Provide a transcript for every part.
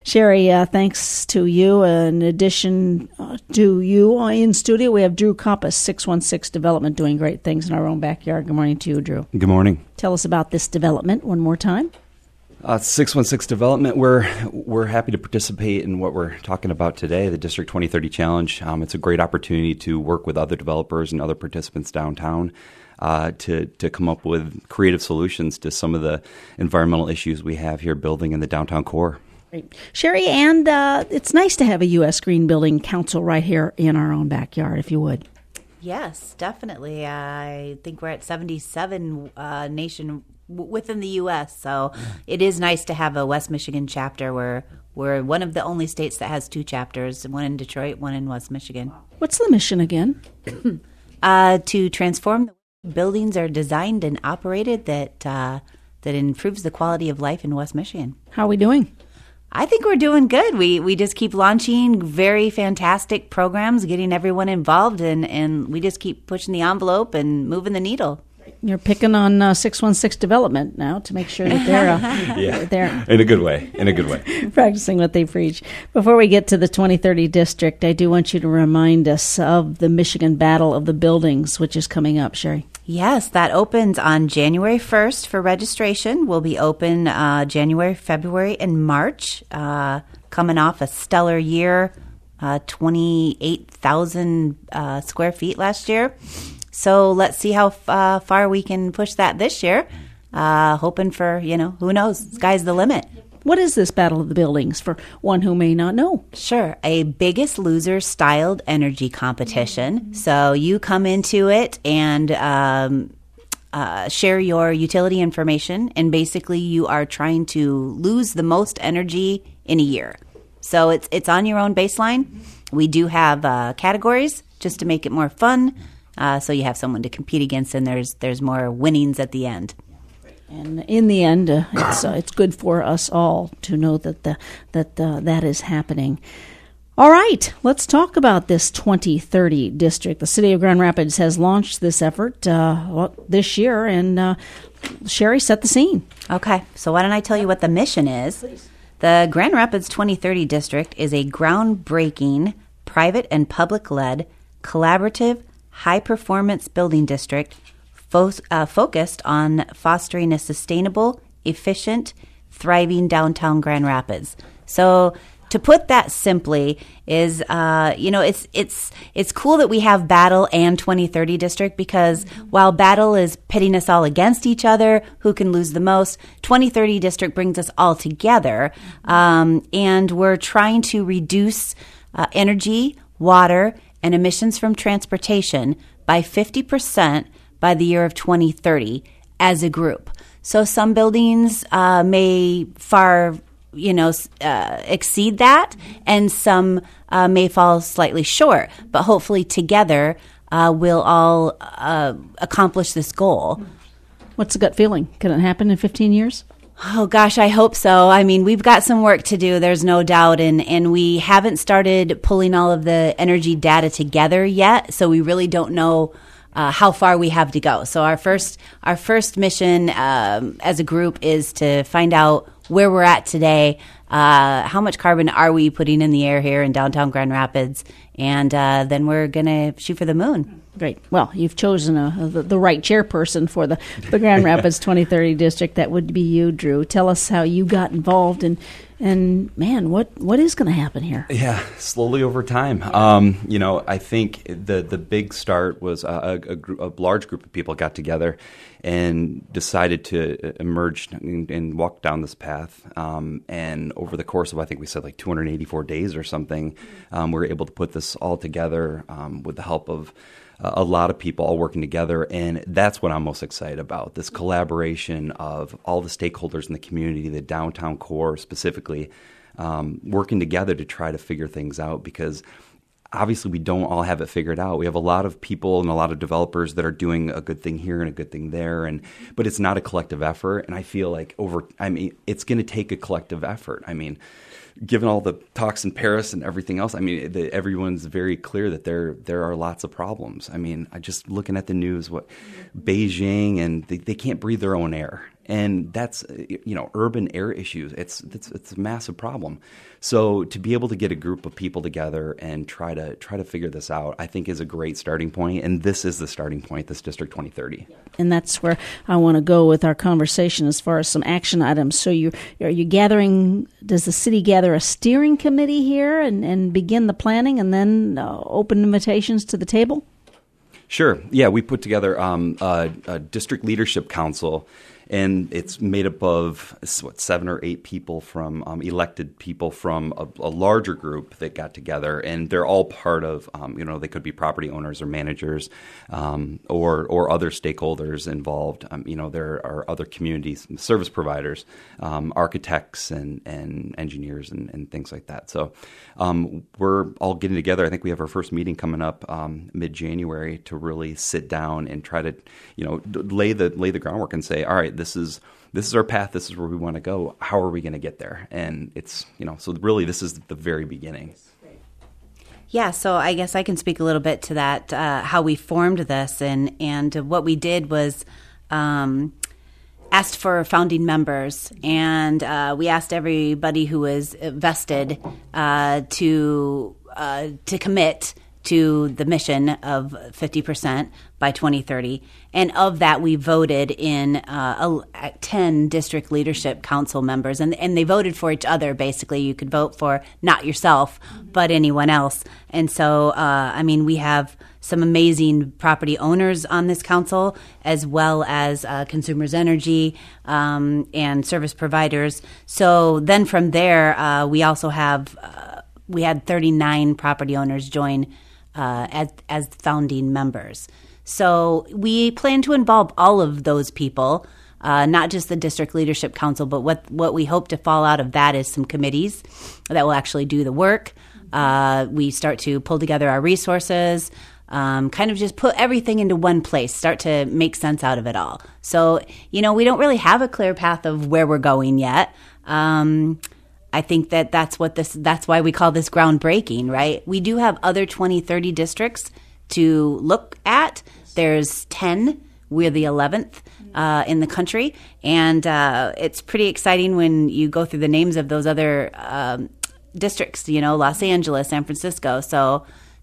Sherry, thanks to you. In addition to you in studio, we have Drew Compass, 616 Development, doing great things in our own backyard. Good morning to you, Drew. Good morning. Tell us about this development one more time. 616 Development, we're happy to participate in what we're talking about today, the District 2030 Challenge. It's a great opportunity to work with other developers and other participants downtown to come up with creative solutions to some of the environmental issues we have here building in the downtown core. Great. Sherry, and it's nice to have a U.S. Green Building Council right here in our own backyard, if you would. Yes, definitely. I think we're at 77 within the U.S., so it is nice to have a West Michigan chapter. We're one of the only states that has two chapters, one in Detroit, one in West Michigan. What's the mission again? To transform the way buildings are designed and operated that improves the quality of life in West Michigan. How are we doing? I think we're doing good. We just keep launching very fantastic programs, getting everyone involved, and we just keep pushing the envelope and moving the needle. You're picking on 616 Development now to make sure that they're in a good way. Practicing what they preach. Before we get to the 2030 district, I do want you to remind us of the Michigan Battle of the Buildings, which is coming up, Sherry. Yes, that opens on January 1st for registration. We'll be open January, February, and March, coming off a stellar year, 28,000 square feet last year. So let's see how far we can push that this year, hoping for, who knows, sky's the limit. What is this Battle of the Buildings for one who may not know? Sure. A Biggest Loser styled energy competition. So you come into it and share your utility information, and basically you are trying to lose the most energy in a year. So it's on your own baseline. We do have categories just to make it more fun. So you have someone to compete against, and there's more winnings at the end. And in the end, it's good for us all to know that that is happening. All right, let's talk about this 2030 district. The City of Grand Rapids has launched this effort this year, and Sherry, set the scene. Okay, so why don't I tell you what the mission is? Please. The Grand Rapids 2030 district is a groundbreaking, private and public-led, collaborative, high-performance building district focused on fostering a sustainable, efficient, thriving downtown Grand Rapids. So to put that simply is, it's cool that we have Battle and 2030 district, because while Battle is pitting us all against each other, who can lose the most, 2030 district brings us all together, and we're trying to reduce energy, water, and emissions from transportation by 50% by the year of 2030 as a group. So some buildings may far, exceed that, and some may fall slightly short. But hopefully together we'll all accomplish this goal. What's the gut feeling? Can it happen in 15 years? Oh, gosh, I hope so. I mean, we've got some work to do, there's no doubt, and we haven't started pulling all of the energy data together yet, so we really don't know how far we have to go. So our first mission as a group is to find out where we're at today, how much carbon are we putting in the air here in downtown Grand Rapids, and then we're going to shoot for the moon. Great. Well, you've chosen the right chairperson for the Grand Rapids 2030 district. That would be you, Drew. Tell us how you got involved, and man, what is going to happen here? Yeah, slowly over time. I think the big start was a large group of people got together and decided to emerge and walk down this path. And over the course of, I think we said like 284 days or something, we were able to put this all together with the help of a lot of people all working together, and that's what I'm most excited about, this collaboration of all the stakeholders in the community, the downtown core specifically, working together to try to figure things out, because obviously we don't all have it figured out. We have a lot of people and a lot of developers that are doing a good thing here and a good thing there, but it's not a collective effort, and I feel like it's going to take a collective effort. I mean, given all the talks in Paris and everything else, everyone's very clear that there are lots of problems. I mean, I just looking at the news, Beijing, and they can't breathe their own air. and that's urban air issues. It's a massive problem. So to be able to get a group of people together and try to figure this out, I think is a great starting point. And this is the starting point. This District 2030. And that's where I want to go with our conversation as far as some action items. So are you gathering? Does the city gather a steering committee here and begin the planning, and then open invitations to the table? Sure. Yeah, we put together a district leadership council, and it's made up of 7 or 8 people from elected people from a larger group that got together, and they're all part of they could be property owners or managers or other stakeholders involved. There are other communities, service providers, architects and engineers and things like that. So we're all getting together. I think we have our first meeting coming up mid-January to really sit down and try to lay the groundwork and say, all right, this is our path. This is where we want to go. How are we going to get there? And it's, so really this is the very beginning. Yeah, so I guess I can speak a little bit to that, how we formed this. And what we did was asked for founding members, and we asked everybody who was vested to commit to the mission of 50% by 2030. And of that, we voted in 10 district leadership council members. And they voted for each other, basically. You could vote for not yourself, but anyone else. And so, we have some amazing property owners on this council, as well as Consumers Energy and service providers. So then from there, we also have we had 39 property owners join as founding members. So we plan to involve all of those people, not just the District Leadership Council, but what we hope to fall out of that is some committees that will actually do the work. We start to pull together our resources, kind of just put everything into one place, start to make sense out of it all. So, we don't really have a clear path of where we're going yet. I think that's why we call this groundbreaking, right? We do have other 2030 districts to look at. There's 10. We're the 11th in the country. And it's pretty exciting when you go through the names of those other districts, Los Angeles, San Francisco. So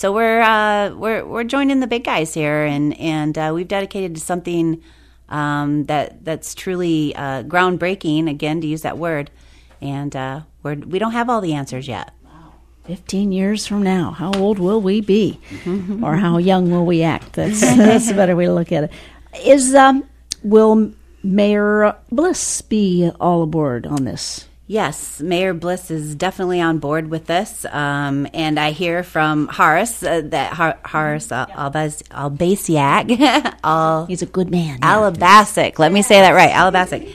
we're joining the big guys here, and we've dedicated to something that's truly groundbreaking, again, to use that word. And we don't have all the answers yet. 15 years from now, how old will we be? Or how young will we act? That's a better way to look at it. Will Mayor Bliss be all aboard on this? Yes, Mayor Bliss is definitely on board with this. And I hear from Horace that Horace Albasiak. He's a good man. Alabasic. Let me say that right. Alabasic.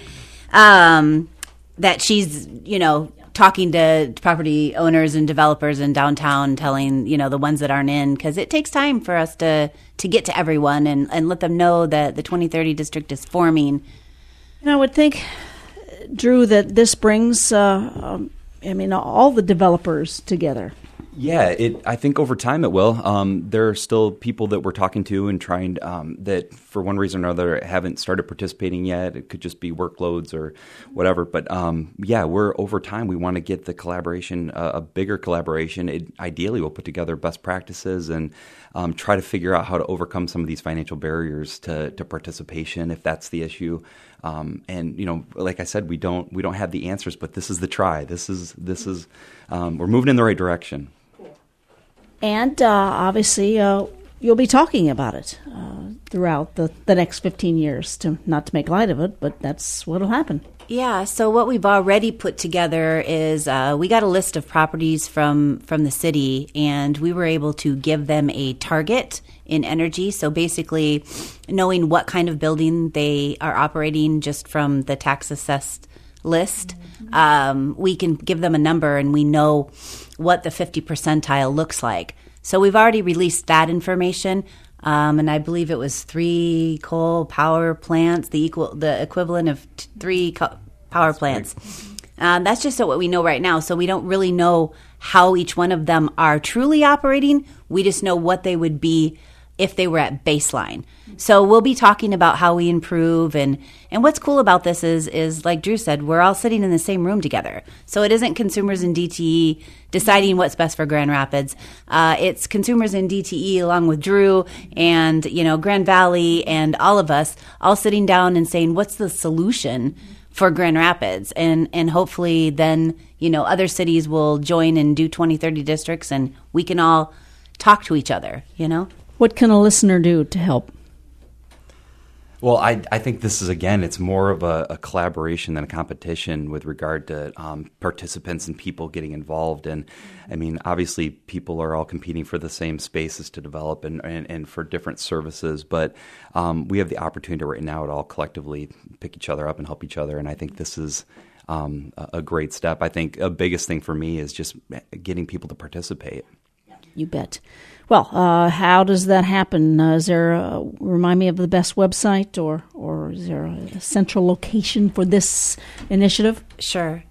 That she's, talking to property owners and developers in downtown, telling, the ones that aren't in, because it takes time for us to get to everyone and let them know that the 2030 district is forming. And I would think, Drew, that this brings, all the developers together. Yeah, I think over time it will. There are still people that we're talking to and trying that for one reason or another haven't started participating yet. It could just be workloads or whatever. But we're over time. We want to get the collaboration, a bigger collaboration. Ideally, we'll put together best practices and try to figure out how to overcome some of these financial barriers to participation, if that's the issue. Like I said, we don't have the answers, but this is the try. This is we're moving in the right direction. And obviously, you'll be talking about it throughout the next 15 years, not to make light of it, but that's what'll happen. Yeah, so what we've already put together is we got a list of properties from the city, and we were able to give them a target in energy. So basically, knowing what kind of building they are operating just from the tax assessed list, we can give them a number and we know what the 50 percentile looks like. So we've already released that information, and I believe it was 3 coal power plants, the equivalent of 3 power plants. That's just what we know right now. So we don't really know how each one of them are truly operating. We just know what they would be if they were at baseline. So we'll be talking about how we improve, and what's cool about this is like Drew said, we're all sitting in the same room together. So it isn't consumers in DTE deciding what's best for Grand Rapids. It's consumers in DTE along with Drew and, Grand Valley and all of us all sitting down and saying, what's the solution for Grand Rapids? And hopefully then, other cities will join and do 2030 districts, and we can all talk to each other, What can a listener do to help? Well, I think this is, again, it's more of a collaboration than a competition with regard to participants and people getting involved. And, I mean, obviously people are all competing for the same spaces to develop and for different services. But we have the opportunity right now to all collectively pick each other up and help each other. And I think this is a great step. I think a biggest thing for me is just getting people to participate. You bet. Well, how does that happen? Is there remind me of the best website, or is there a central location for this initiative? Sure.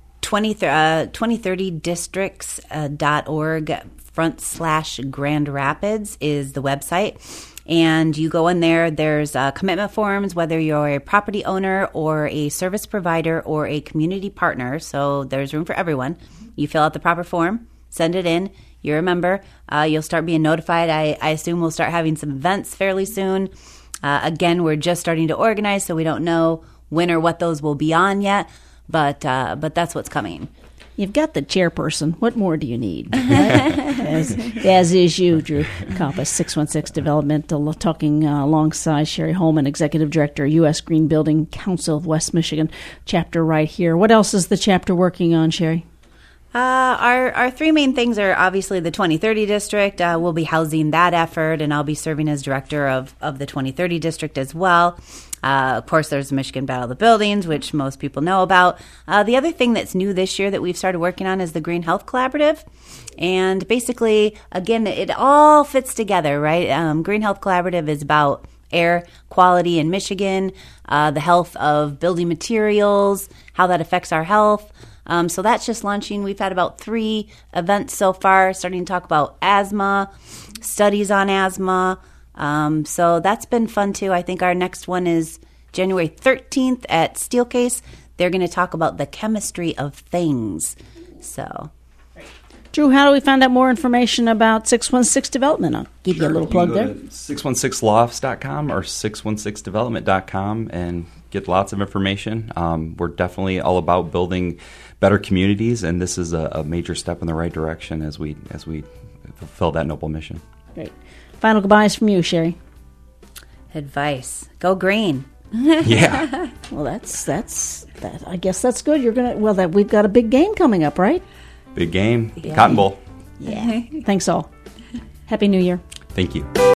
2030districts.org/Grand Rapids is the website. And you go in there, there's commitment forms, whether you're a property owner or a service provider or a community partner. So there's room for everyone. You fill out the proper form, send it in. You're a member. You'll start being notified. I assume we'll start having some events fairly soon. Again, we're just starting to organize, so we don't know when or what those will be on yet. But that's what's coming. You've got the chairperson. What more do you need? Right? as is you, Drew Kompas, 616 Developmental, talking alongside Sherry Holman, Executive Director, U.S. Green Building Council of West Michigan, chapter right here. What else is the chapter working on, Sherry? Our three main things are obviously the 2030 district. We'll be housing that effort, and I'll be serving as director of the 2030 district as well. Of course, there's the Michigan Battle of the Buildings, which most people know about. The other thing that's new this year that we've started working on is the Green Health Collaborative. And basically, again, it all fits together, right? Green Health Collaborative is about air quality in Michigan, the health of building materials, how that affects our health. So that's just launching. We've had about 3 events so far, starting to talk about asthma, studies on asthma. So that's been fun too. I think our next one is January 13th at Steelcase. They're going to talk about the chemistry of things. So, Drew, how do we find out more information about 616 Development? I'll give you a little plug there. 616lofts.com or 616development.com and get lots of information. We're definitely all about building better communities, and this is a major step in the right direction as we fulfill that noble mission. Great. Final goodbyes from you, Sherry. Advice: go green. Yeah. Well, that's that. I guess that's good. We've got a big game coming up, right? Big game. Yeah. Cotton Bowl. Yeah. Thanks all. Happy New Year. Thank you.